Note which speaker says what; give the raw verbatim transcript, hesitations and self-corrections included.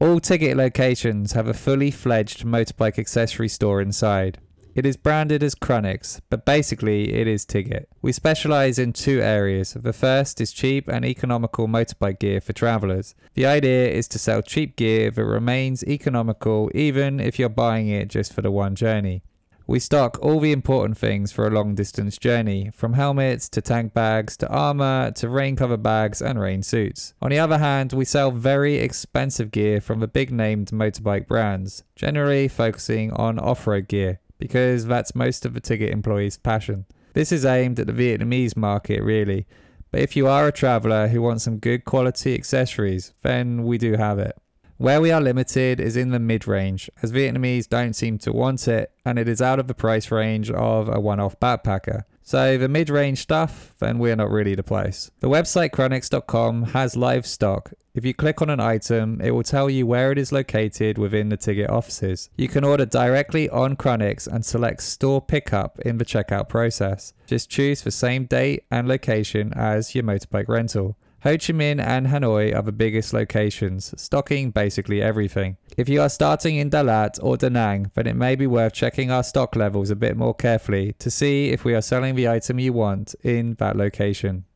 Speaker 1: All Tigit locations have a fully fledged motorbike accessory store inside. It is branded as Chronix, but basically it is Tigit. We specialise in two areas. The first is cheap and economical motorbike gear for travellers. The idea is to sell cheap gear that remains economical even if you're buying it just for the one journey. We stock all the important things for a long distance journey, from helmets to tank bags to armour to rain cover bags and rain suits. On the other hand, we sell very expensive gear from the big named motorbike brands, generally focusing on off-road gear, because that's most of the Tigit employees' passion. This is aimed at the Vietnamese market really, but if you are a traveller who wants some good quality accessories, then we do have it. Where we are limited is in the mid-range, as Vietnamese don't seem to want it, and it is out of the price range of a one-off backpacker. So the mid-range stuff, then we're not really the place. The website chronix dot com has live stock. If you click on an item, it will tell you where it is located within the Tigit offices. You can order directly on Chronix and select store pickup in the checkout process. Just choose the same date and location as your motorbike rental. Ho Chi Minh and Hanoi are the biggest locations, stocking basically everything. If you are starting in Dalat or Da Nang, then it may be worth checking our stock levels a bit more carefully to see if we are selling the item you want in that location.